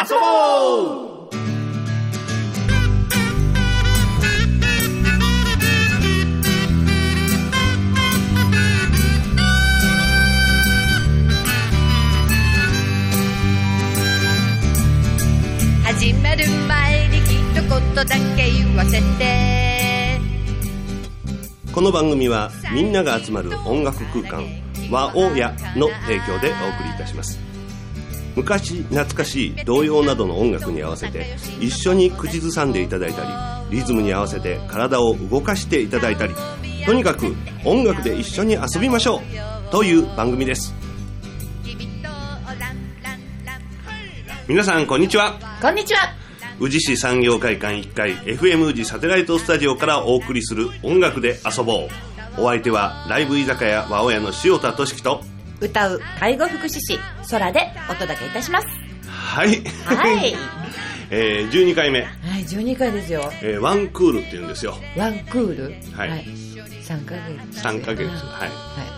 遊ぼう。 始まる前に一言だけ言わせて。 この番組はみんなが集まる音楽空間和おやの提供でお送りいたします。昔懐かしい童謡などの音楽に合わせて一緒に口ずさんでいただいたり、リズムに合わせて体を動かしていただいたり、とにかく音楽で一緒に遊びましょうという番組です。皆さんこんにちは。 こんにちは。 宇治市産業会館1階 FM 宇治サテライトスタジオからお送りする音楽で遊ぼう。お相手はライブ居酒屋和親の塩田俊樹と歌う介護福祉士空でお届けいたします。 はい、はい12回目。 はい、12回ですよ。 ワンクールって言うんですよ。 ワンクール、 はい、はい、 3ヶ月 3ヶ月、はい、 はい、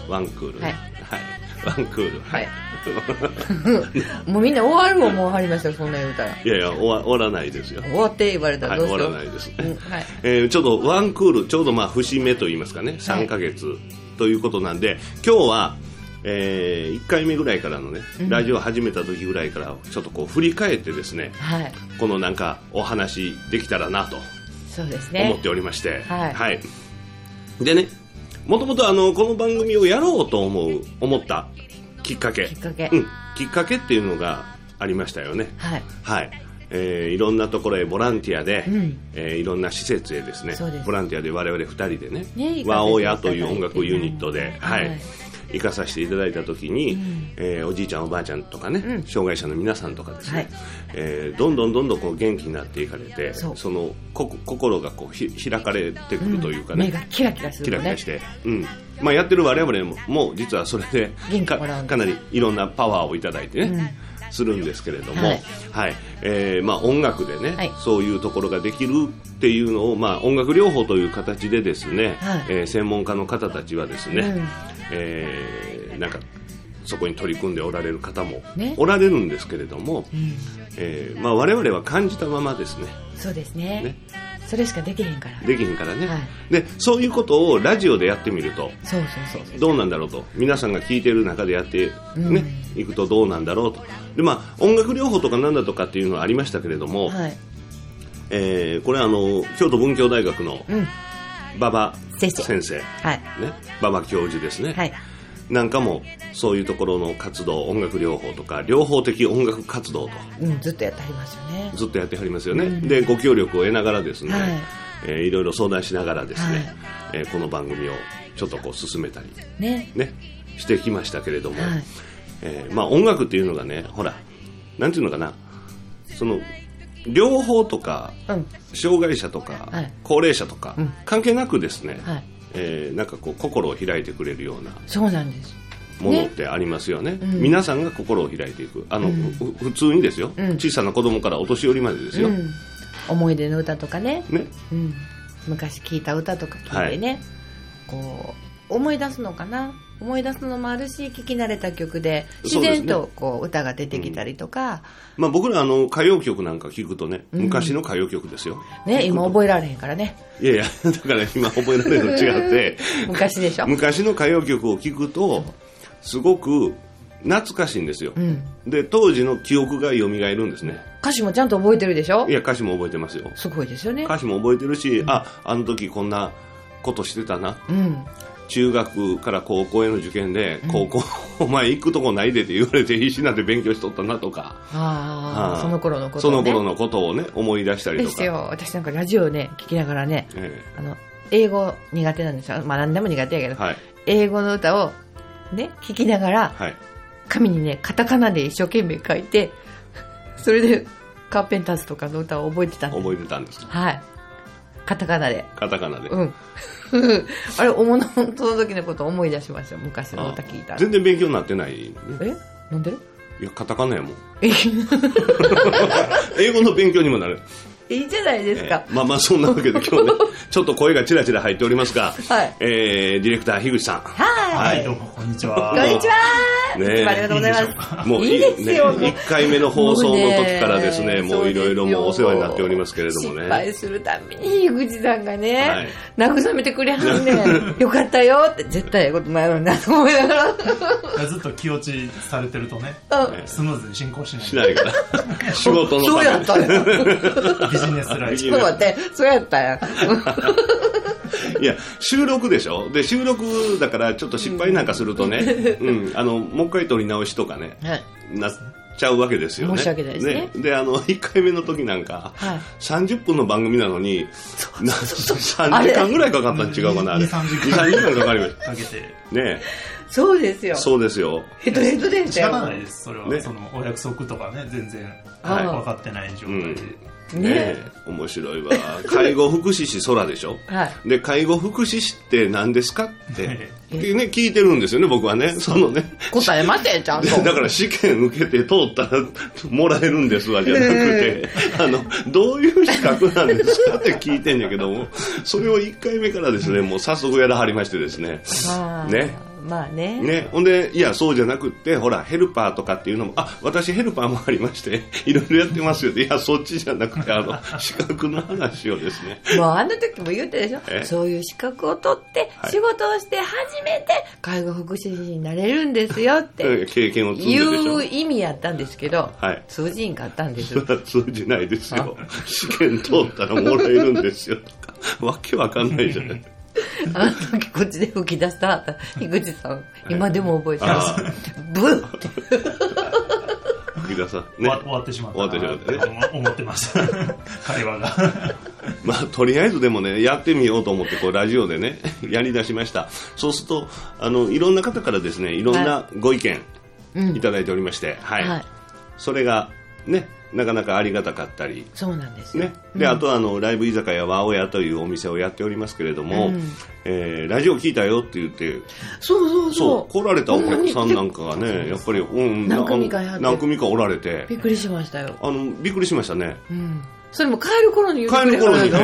ワンクール、 はい、 はい、ワンクール、はいもうみんな終わるもんもう終わりましたよ、そんな言うたら。 いやいや終わらないですよ。 終わって言われたらどうしよう、 はい、終わらないです、 はい、 ちょうどワンクール、ちょうど節目と言いますかね、3ヶ月ということなんで、今日は1回目ぐらいからのね、ラジオ始めた時ぐらいからちょっとこう振り返ってですね、はい、このなんかお話できたらなと思っておりまして、はい、はい、でね、もともとこの番組をやろうと思ったきっかけ、きっかけっていうのがありましたよね。はい、はい、いろんなところへボランティアで、いろんな施設へですね、ボランティアで我々2人でね、和親という音楽ユニットで、はい、行かさせていただいた時に、おじいちゃんおばあちゃんとかね、障害者の皆さんとかですね、どんどんこう元気になっていかれて、その心がこう開かれてくるというかね、 目がキラキラする、ね、 キラキラして、まあ、やってる我々も実はそれで かなりいろんなパワーをいただいてね、するんですけれども、はいはい、まあ、音楽でね、はい、そういうところができるっていうのを、まあ、音楽療法という形でですね、はい、専門家の方たちはですね、なんかそこに取り組んでおられる方もおられるんですけれども、まあ、我々は感じたままですね。 そうですね、それしかできへんからね、はい、でそういうことをラジオでやってみるとそうどうなんだろうと、皆さんが聞いてる中でやってね、いくとどうなんだろうと。で、まあ、音楽療法とかなんだとかっていうのはありましたけれども、はい、これは京都文教大学の馬場先生、はいね、馬場教授ですね、はい、なんかもそういうところの活動、音楽療法とか療法的音楽活動と、 ずっとやってはりますよね。 ずっとやってはりますよね、でご協力を得ながらですね、はい、いろいろ相談しながらですね、はい、この番組をちょっとこう進めたり、ね、してきましたけれども、はい、まあ、音楽っていうのがね、ほらなんていうのかな、その療法とか、障害者とか、はい、高齢者とか、関係なくですね、はい、なんかこう心を開いてくれるような、そうなんですものってありますよね。皆さんが心を開いていく、普通にですよ、小さな子供からお年寄りまでですよ、 思い出の歌とかね、昔聴いた歌とか聴いてね、はい、こう思い出すのかな、思い出すのもあるし、聴き慣れた曲で自然とこう歌が出てきたりとか、 まあ、僕ら歌謡曲なんか聴くとね、昔の歌謡曲ですよ、 ね、今覚えられへんからね。 いやいや、だから今覚えられるの違って昔でしょ。 昔の歌謡曲を聴くとすごく懐かしいんですよ、で当時の記憶が蘇るんですね。 歌詞もちゃんと覚えてるでしょ。 いや、歌詞も覚えてますよ。すごいですよね。 歌詞も覚えてるし、あの時こんなことしてたな、中学から高校への受験で、高校お前行くとこないでって言われて必死になって勉強しとったなとか、その頃のことをね、その頃のことをね思い出したりとかですよ。私なんかラジオね聞きながらね、英語苦手なんですよ。まあ何でも苦手やけど、はい、英語の歌をね聞きながら、はい、紙にねカタカナで一生懸命書いて、それでカーペンターズとかの歌を覚えてたんです。覚えてたんですか。はい、カタカナで。あれ、その時のことを思い出しました。昔の歌聞いたら。全然勉強になってない、ね。なんで？いや、カタカナやもん。英語の勉強にもなる。いいじゃないですか。まあまあ、そんなわけで今日ね、ちょっと声がチラチラ入っておりますが、はい、ディレクター、樋口さん。はい。どうも、こんにちは。こんにちは。 ね、 いつもありがとうございます。 もういいですよ。 ね、1回目の放送の時からですね、もういろいろもうお世話になっておりますけれどもね。 失敗するたびに樋口さんがね、慰めてくれはんねん。よかったよって、絶対ええこともやろうなと思いながら。 ずっと気落ちされてるとね、スムーズに進行しない。 しないから。仕事のために。 そうやったよ。 ビジネスライフ。 ちょっと待って、そうやったよ。 いや、収録でしょ。で、収録だからちょっと失敗なんかするとね、もう一回撮り直しとかね、なっちゃうわけですよね。 申し訳ないですね。 で、1回目の時なんか、30分の番組なのに、3時間ぐらいかかったん違うかな、あれ。2、3時間かかりました。 かけて。 ね。 そうですよ。 そうですよ。 ヘトヘトでしたよ。 仕方ないです。それは、そのお約束とかね、全然分かってない状態で。 ね、面白いわ。介護福祉士空でしょ、で、介護福祉士って何ですかって、ね、聞いてるんですよね、僕はね。そのね。 答え待て、ちゃんと。 だから試験受けて通ったらもらえるんですわ、じゃなくて、どういう資格なんですかって聞いてんだけども、それを1回目からですね、もう早速やらはりましてですね。ね。 まあね。 ほんで、いや、そうじゃなくって、ほら、ヘルパーとかっていうのも、私ヘルパーもありまして、いろいろやってますよ。いや、そっちじゃなくて、資格の話をですね。 もうあの時も言ってでしょ。そういう資格を取って、仕事をして初めて、介護福祉士になれるんですよって。 経験を積んででしょ。 いう意味やったんですけど、通じんかったんですよ。 それは通じないですよ。試験通ったらもらえるんですよ。わけわかんないじゃない。 あの時こっちで吹き出した樋口さん、今でも覚えてます。ブッって吹き出さ、ね、 終わってしまったなと思ってました会話がまあとりあえずでもね、やってみようと思ってこうラジオでねやり出しました。そうするといろんな方からですね、いろんなご意見いただいておりまして、それがね、なかなかありがたかったり。 そうなんですよ、 ね。で、あとライブ居酒屋和おやというお店をやっておりますけれども、ラジオ聞いたよって言って、そう来られたお客さんなんかがね、やっぱり、何組かおられて、 びっくりしましたよ。 びっくりしましたね。 それも帰る頃に言ってくれた帰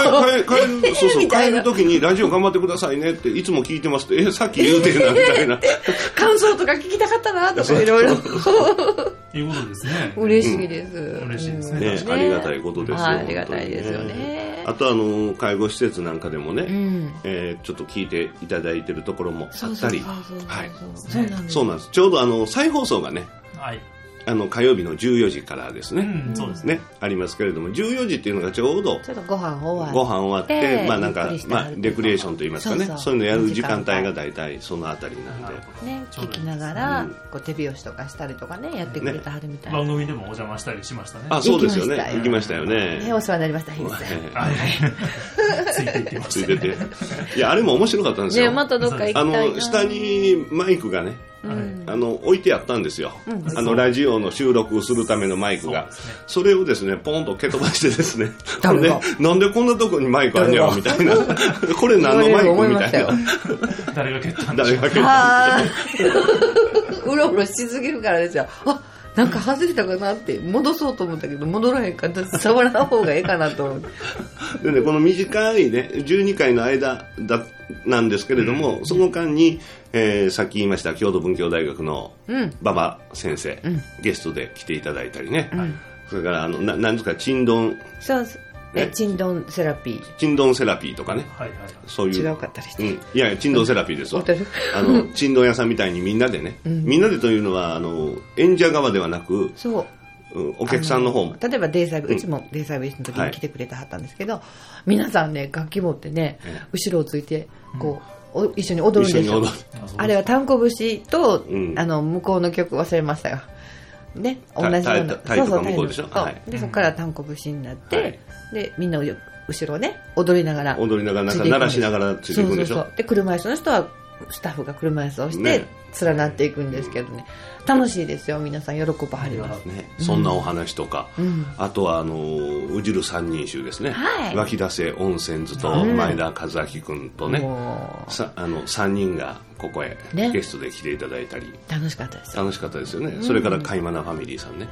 る時にラジオ頑張ってくださいねっていつも聞いてますって、さっき言うてんなみたいな感想とか聞きたかったなとかいろいろいうことですね。 嬉しいです。 嬉しいですね。 ありがたいことですよ。 ありがたいですよね。 あと介護施設なんかでもね、ちょっと聞いていただいてるところもあったり、そうなんです。ちょうど再放送がね、火曜日の14時からですね、ね、ありますけれども、14時っていうのがちょうどご飯終わって、まあなんか、レクリエーションといいますかね、そういうのやる時間帯が大体そのあたりなんで。 ね、聞きながら、手拍子とかしたりとかね、やってくれてはるみたいな。 番組でもお邪魔したりしましたね。 そうですよね。行きましたよね。 お世話になりました、樋口さん。 ついていってました。 ついてて。いや、あれも面白かったんですよ。 またどっか行きたいな。 下にマイクがね、置いてあったんですよ。ラジオの収録をするためのマイクが。それをですね、ポンと蹴飛ばしてですね、なんでこんなとこにマイクあんねやろみたいな。これ何のマイクみたいな。 誰が蹴ったん誰が蹴ったんうろうろしすぎるからですよ。なんか外れたかなって戻そうと思ったけど戻らへんかった。触らない方がいいかなと思って。 でね、この短いね、12回の間なんですけれども、その間に、さっき言いました京都文教大学の馬場先生、ゲストで来ていただいたりね、それからなんですか、チンドン、 チンドンセラピー、 チンドンセラピーとかね、そういう違うかったりして、 いやチンドンセラピーですわ。チンドン屋さんみたいにみんなでね、みんなでというのは演者側ではなく、お客さんの方も、 例えばデイサービス、うちもデイサービスの時に来てくれてはったんですけど、皆さんね、楽器持ってね、後ろをついてこう一緒に踊るんですよ。あれは単行節と向こうの曲忘れましたよね、同じような、 タイとか向こうでしょ。 でそこから単行節になって、でみんな後ろね踊りながら鳴らしながらついていくんでしょ。 で車椅子の人はスタッフが車椅子をして連なっていくんですけどね、楽しいですよ。皆さん喜ばはりますね。そんなお話とか、あとは宇汁三人衆ですね、湧き出せ温泉図と前田和明君とね、3人がここへゲストで来ていただいたり、 楽しかったです。 楽しかったですよね。それからカイマナファミリーさんね、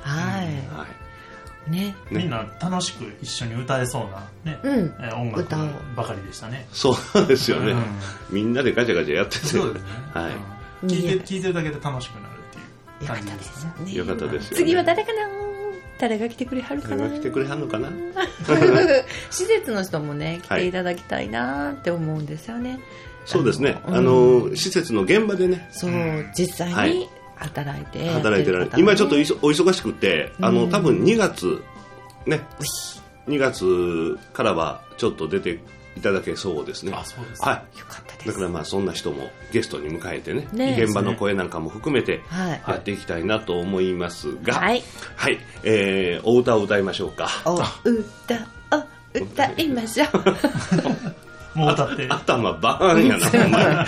みんな楽しく一緒に歌えそうな、ね、音楽ばかりでしたね。 そうですよね、みんなでガチャガチャやってて、 そうですね、聞いてるだけで楽しくなるって感じですね。 よかったですよね。 次は誰かな、誰が来てくれはるかな。 誰が来てくれはんのかな。 施設の人もね来ていただきたいなって思うんですよね。 そうですね、施設の現場でね、 そう実際に働いてられる。今ちょっとお忙しくて、多分2月ね、2月からはちょっと出ていただけそうですね。 あ、そうです。 はい。 よかったです。 だからまあそんな人もゲストに迎えてね、現場の声なんかも含めてやっていきたいなと思いますが、はい、はい、お歌を歌いましょうか。 お歌を歌いましょう。 もう歌って。 頭バーンやな、ほんま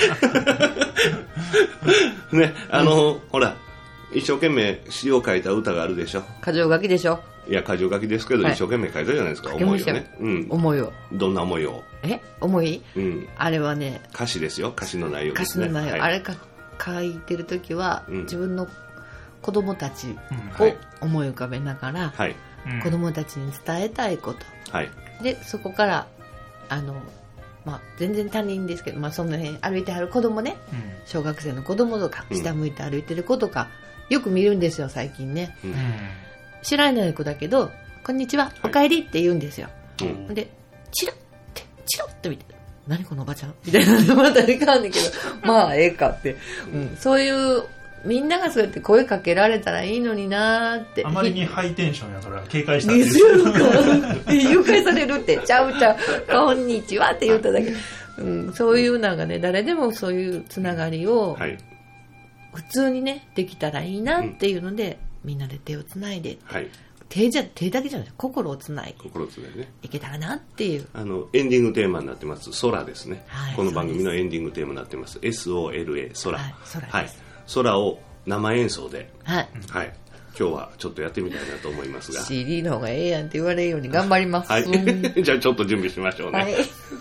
に。ね、ほら、一生懸命詩を書いた歌があるでしょ。 箇条書きでしょ。 いや、箇条書きですけど、一生懸命書いたじゃないですか、思いをね。 思いを。 どんな思いを。 思い？あれはね、 歌詞ですよ、歌詞の内容ですね。 歌詞の内容。あれ書いてるときは、自分の子供たちを思い浮かべながら、子供たちに伝えたいこと。で、そこから、全然他人ですけど、その辺歩いてはる子供ね、小学生の子供とか、下向いて歩いてる子とか、よく見るんですよ、最近ね。知らない子だけど、こんにちは、おかえりって言うんですよ。で、チラッと見て、何このおばちゃんみたいなのまたいかんねんけど、まあ、ええかって。そういう、みんながそうやって声かけられたらいいのになーって。 あまりにハイテンションやから警戒したんですよ。誘拐されるって、ちゃう、こんにちはって言っただけ。そういうのがね、誰でもそういうつながりを、普通にね、できたらいいなっていうので、みんなで手をつないで、手だけじゃない、心をつないで、いけたらなっていう。 エンディングテーマになってます、空ですね。この番組のエンディングテーマになってます。SOLA、空。空を生演奏で、今日はちょっとやってみたいなと思いますが。 CD の方がええやんって言われるように頑張ります。 じゃあちょっと準備しましょうね。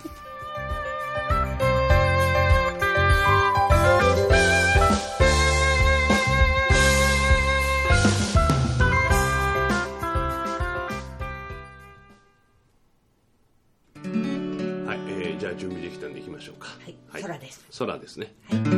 じゃあ準備できたんでいきましょうか。 空です。 空ですね。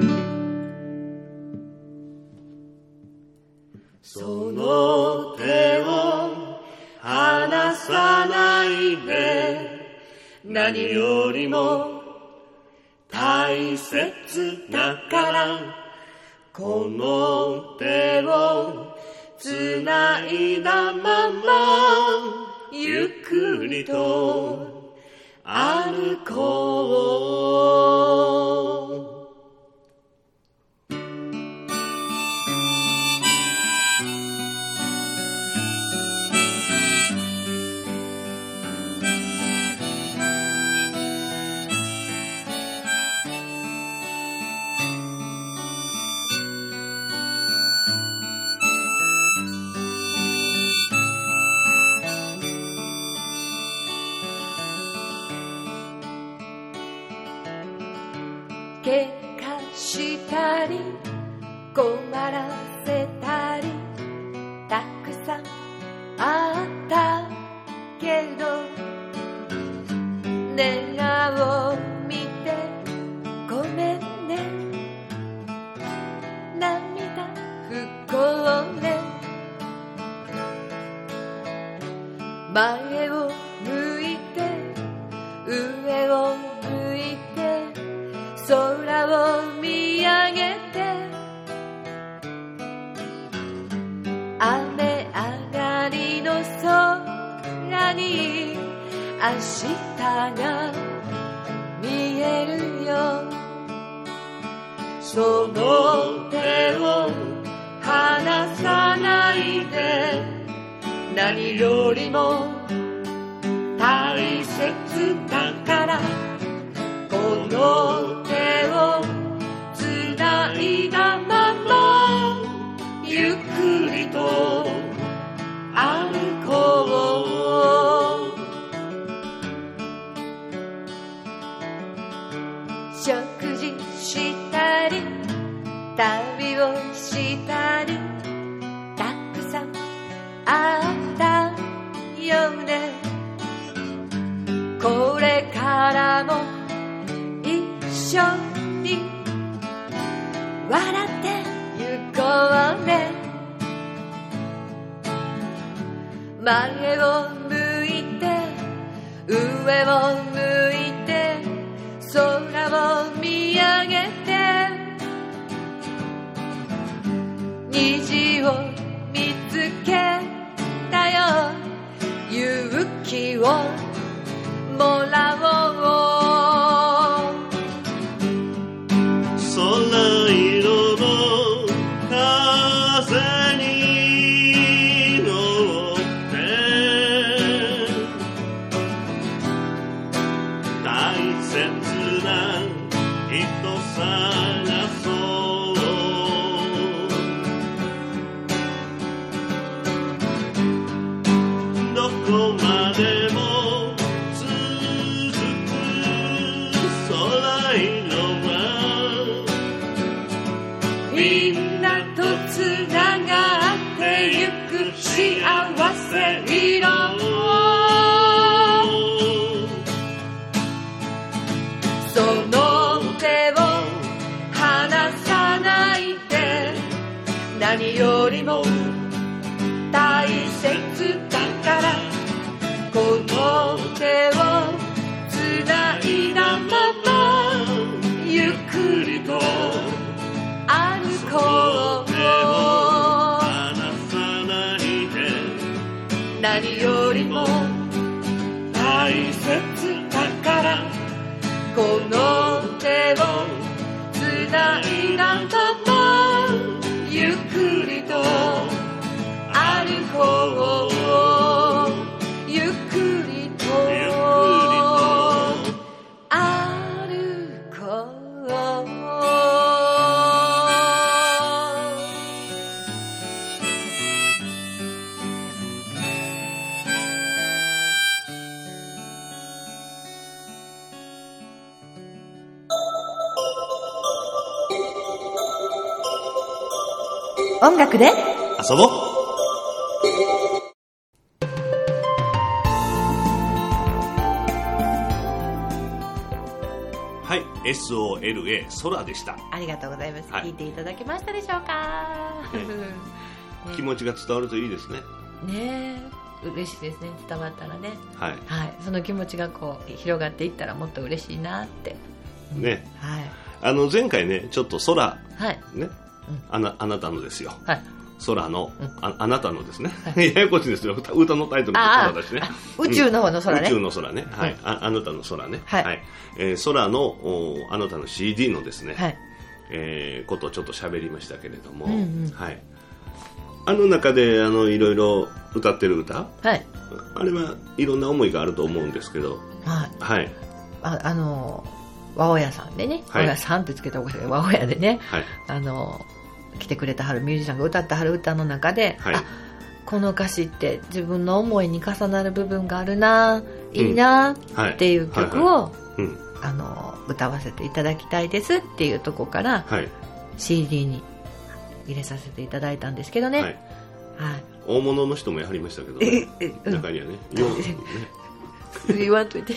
その手を離さないで、何よりも大切だから、この手をつないだままゆっくりと歩こう。 喧嘩したり困らせたりたくさんあったけど、寝顔見てごめんね、涙不幸ね、前を向いて上を向いて空を見上げて、雨上がりの空に明日が見えるよ。その手を離さないで、何よりも大切だから、この手をつないだままゆっくりと歩こう。食事したり旅をしたりたくさんあったよね。これからも一前を向いて上を向いて空を見上げて虹を見つけたよ勇気をもらおう空色の風に乗って大切な人探そうどこまでも続く空色はみんなとつながってゆく幸せ色その手を離さないで何よりも大切だからこの手をつないだままゆっくりと歩こう離さないで何よりも大切だからこの手をつないだままゆっくりと歩こうゆっくりと歩こう音楽で遊ぼう。はい、SOLA 空でした。 ありがとうございます、 はい、 聞いていただけましたでしょうか、 ね、気持ちが伝わるといいですね。 ねえ嬉しいですね伝わったらね、 はいはい、その気持ちがこう広がっていったらもっと嬉しいなって、 ね、 はい、 前回ねちょっと空、 はいね、あなたのですよ、 はい、 空の、あなたのですね、はい、ややこしいですよ歌のタイトルも空だしね宇宙の方の空ね、 宇宙の空ね、はい、あなたの空ね、 はいはい空のあなたの CD のですね、 はいことをちょっと喋りましたけれども、 うんうん、 はい、あの中でいろいろ歌ってる歌、 はい、 あれはいろんな思いがあると思うんですけど、 はい、 はい、 和尾屋さんでね、 はい、 和尾屋さんってつけたおかしい和尾屋でね、 はい、 来てくれたはるミュージシャンが歌ったはる歌の中で、 はい、 あこの歌詞って自分の思いに重なる部分があるないいなっていう曲を歌わせていただきたいですっていうところから、はい、CD に入れさせていただいたんですけどね、はいはい、 大物の人もやはりましたけど、ね、中にはね言わんといて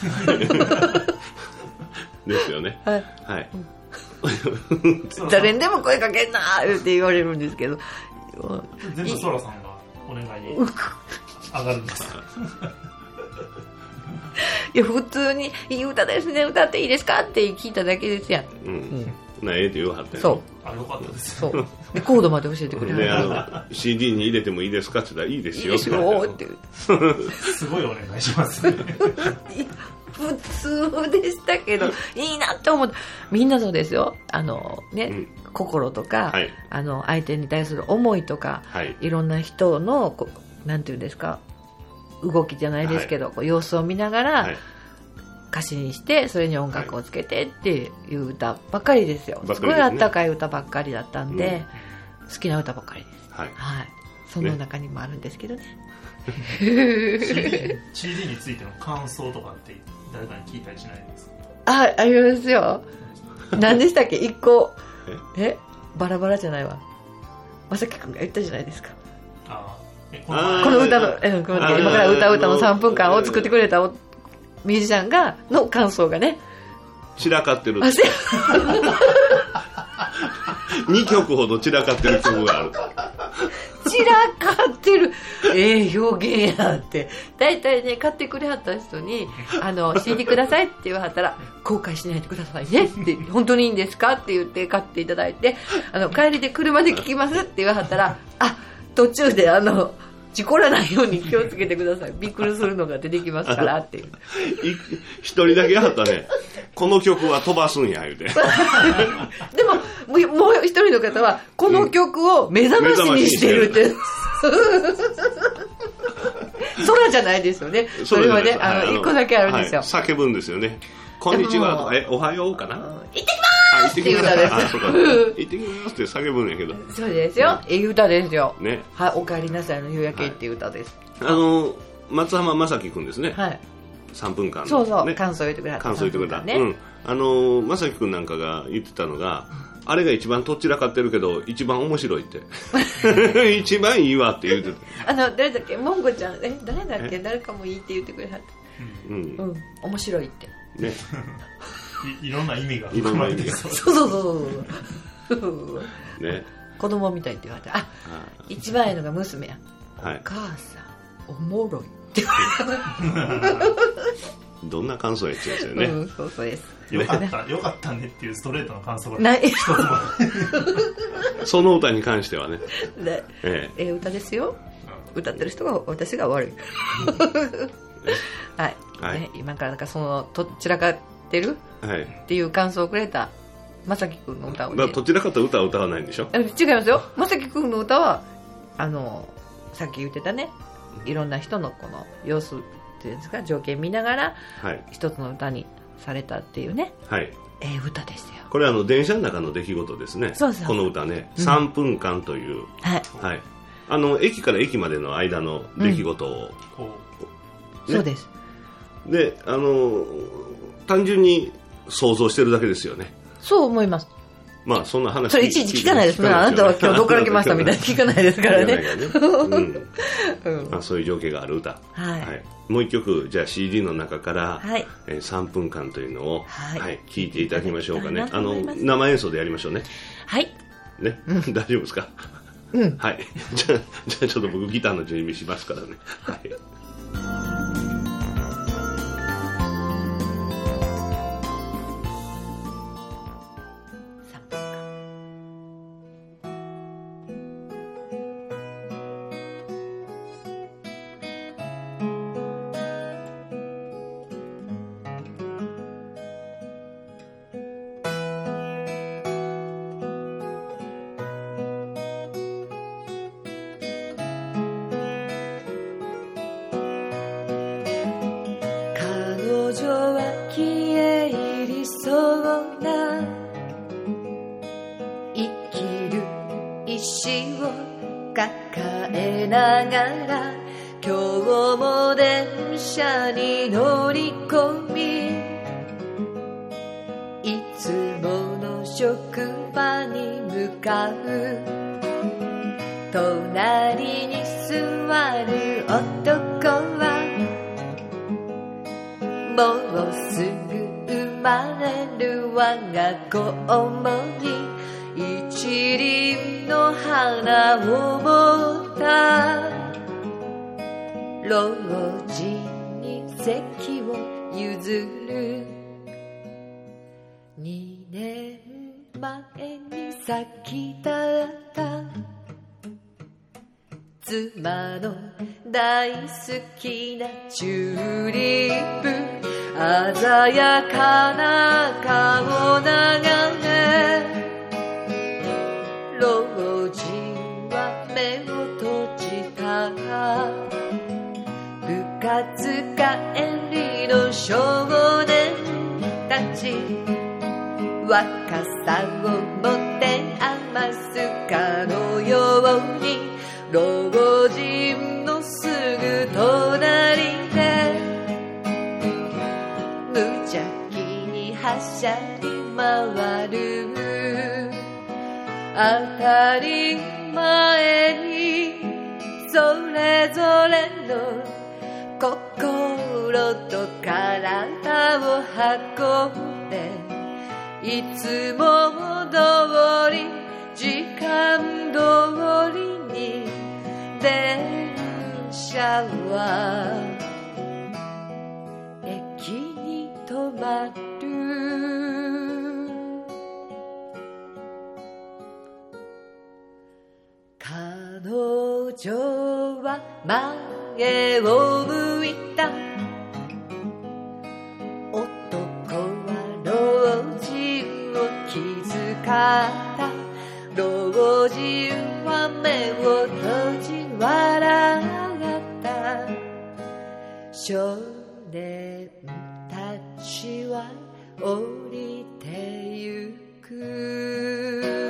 ですよね、 はい、 はい、 誰にでも声かけんなーって言われるんですけど全部ソラさんがお願いに上がるんですいや普通にいい歌ですね歌っていいですかって聞いただけですやん、 なええって言わはったよね。 そうあよかったですそうでコードまで教えてくれるCD に入れてもいいですかって言ったらいいですよってすごいお願いしますね普通でしたけどいいなって思ってみんなそうですよ心とか、はい、相手に対する思いとか、はい、いろんな人のなんていうんですか動きじゃないですけど、はい、様子を見ながら、はい、歌詞にしてそれに音楽をつけてっていう歌ばっかりですよ、すごいあったかい歌ばっかりだったんで、好きな歌ばっかりです、はいはい、その中にもあるんですけどね CD についての感想とかって誰かに聞いたりしないですか？ ありますよ何でしたっけ1個バラバラじゃないわまさきくんが言ったじゃないですかこの歌の今から歌う歌の3分間を作ってくれたミュージシャンがの感想がね散らかってる2曲ほど散らかってる曲があるちらかってる表現やって。大体ね、買ってくれはった人にCD くださいって言わはったら、後悔しないでくださいねって、本当にいいんですかって言って買っていただいて、帰りで車で聞きますって言わはったら、途中で事故らないように気をつけてください。びっくりするのが出てきますからっていう。 一人だけあったね。この曲は飛ばすんや、言うて。でも、もう一人の方は、この曲を目覚ましにしてるって。空じゃないですよね。それはね、一個だけあるんですよ。 叫ぶんですよね。こんにちは、おはようかな。 行ってきまーすっていう歌です。 行ってきますって叫ぶんやけど。 そうですよ。いい歌ですよ。 ね。 はい、お帰りなさいの夕焼けっていう歌です。 松浜正樹くんですね。 はい。 3分間。 そうそう、感想言ってくれた。 感想言ってくれた。正樹くんなんかが言ってたのが、あれが一番とっちらかってるけど、一番面白いって。一番いいわって言ってた。 誰だっけ、モンゴちゃん、誰だっけ、誰かもいいって言ってくれはった。面白いって。ね。 いろんな意味が含まれてる。 そうね、子供みたいって言われて、一番いいのが娘や、お母さんおもろいってどんな感想やっちゃうんですよね。 そうです。 よかったねっていうストレートな感想がない。 その歌に関してはね。 歌ですよ。歌ってる人が私が悪い。はい。今からとっちらかってるっていう感想をくれた正樹くんの歌をね。 どちらかと歌は歌わないんでしょ。 違いますよ。正樹くんの歌はさっき言ってたね、いろんな人のこの様子っていうんですか、条件見ながら一つの歌にされたっていうね、歌ですよ。 これ電車の中の出来事ですね。 そうそう、 この歌ね、3分間という、駅から駅までの間の出来事を、 そうです。 で単純に想像してるだけですよね。 そう思います。 まあそんな話それいちいち聞かないですね。あなたは今日どこから来ましたみたいな聞かないですからね。 そういう情景がある歌。もう一曲じゃあ CD の中から3分間というのを聴いていただきましょうかね。生演奏でやりましょうね。 はいね、大丈夫ですか。はい。じゃあちょっと僕ギターの準備しますからね。はい。 隣に座る男はもうすぐ生まれる我が子に一輪の花を持った老人に席を譲る2年前に咲き立った妻の大好きなチューリップ鮮やかな顔眺め老人は目を閉じた部活帰りの少年たち若さをもて余すかのように老人のすぐ隣で無邪気にはしゃぎ回る当たり前にそれぞれの心と体を運んでいつも通り時間通りに電車は駅に止まる。彼女は前を向いた。男は老人を気遣った。老人は目を閉じ笑った。少年たちは降りてゆく。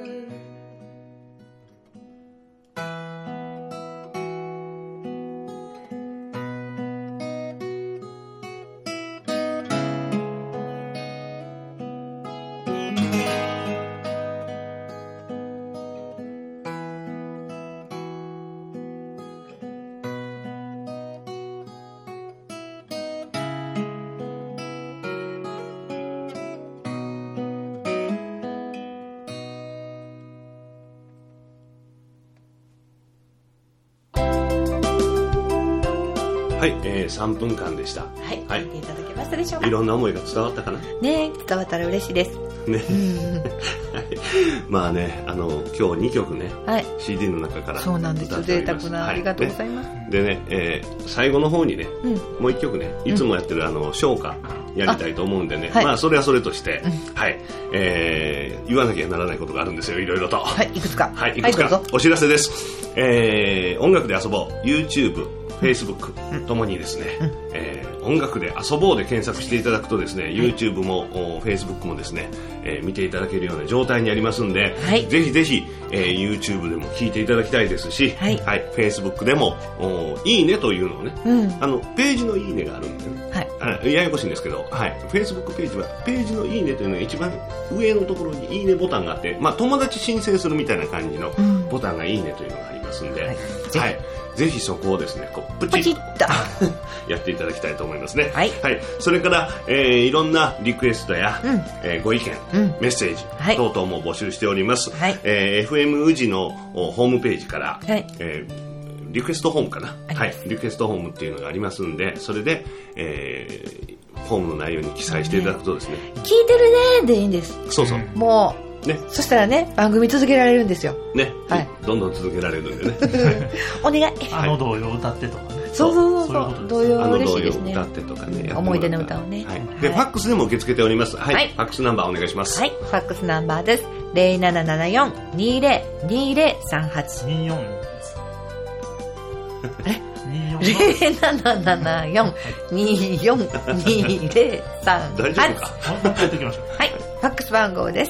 はい、3分間でした。 はい、聞いていただけましたでしょうか。 いろんな思いが伝わったかな。 ね、伝わったら嬉しいです。 ね、まあね、今日2曲ね、はい、CD の中からそうなんですよ。贅沢な、ありがとうございます。 ね、でね、最後の方にね、もう1曲ね、いつもやってる唱歌やりたいと思うんでね、まあそれはそれとして、はい、言わなきゃならないことがあるんですよ、いろいろと。 はい、いくつか。 はい、いくつか、お知らせです。音楽で遊ぼう YouTube、Facebook ともにですね、音楽で遊ぼうで検索していただくとですね、YouTube も Facebook もですね、見ていただけるような状態にありますんで、はい、ぜひぜひ、YouTube でも聞いていただきたいですし、はいはい、Facebook でもいいねというのをね、ページのいいねがあるんでね、はい、ややこしいんですけど、はい、Facebook ページはページのいいねというのが一番上のところにいいねボタンがあって、まあ、友達申請するみたいな感じのボタンがいいねというのがありますんで、はい、ぜひそこをですね、こうプチッとやっていただきたいと思いますね。はい、はい、それから、いろんなリクエストや、ご意見、メッセージ、等々も募集しております。はい、FM 宇治のホームページから、リクエストホームかな、はい、リクエストホームっていうのがありますんで、それで、ホームの内容に記載していただくとですね、 聞いてるねでいいんです。 そうそう、 もうね、そしたらね、番組続けられるんですよ。 ね、はい、どんどん続けられるんでね。 お願い。 童謡歌ってとかね。 そう童謡嬉しいですね。 歌ってとかね。 思い出の歌をね。 で、ファックスでも受け付けております。はい。ファックスナンバーお願いします。 はい。ファックスナンバーです。0774-20-2038。 24。 あれ0774-24-2038。 大丈夫か。 もう一回やっていきましょう。 はい。ファックス番号です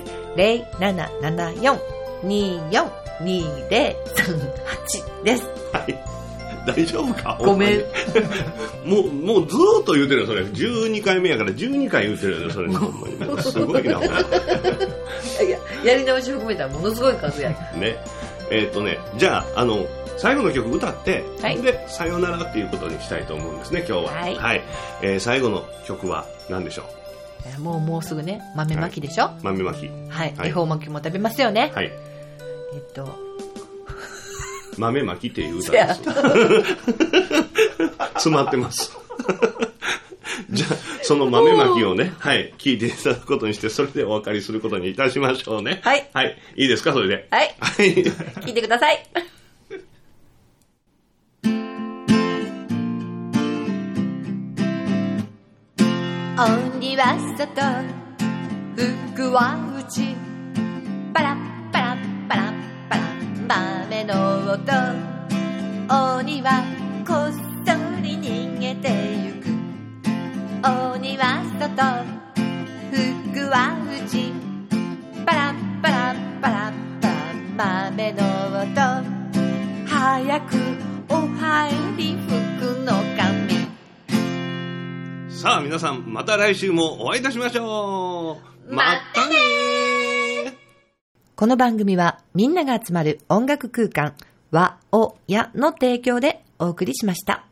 。0774-24-2038です。 はい。大丈夫か。 ごめん。 もうずーっと言うてるよ、それ。12回目やから12回言うてるよ、それ。すごいな。いや、やり直し含めたらものすごい数や。 ね。じゃあ、最後の曲歌って、はい、で、さよならっていうことにしたいと思うんですね、今日は。はい。はい、最後の曲は何でしょう。もうすぐね、豆まきでしょ、 豆まき。 はい。恵方巻きも食べますよね。はい。 豆まきっていう歌です。詰まってます。じゃあ、その豆まきをね、はい、聞いていただくことにして、それでお別れすることにいたしましょうね。はい。はい。いいですか、それで。 はい。はい。聞いてください。鬼は外、服は内、パラッパラッパラッパラッ豆の音、鬼はこっそり逃げてゆく。鬼は外、服は内、パラッパラッパラッパラッ豆の音、早くお入り服の髪。 さあ皆さん、また来週もお会いいたしましょう。またね。 この番組はみんなが集まる音楽空間和おやの提供でお送りしました。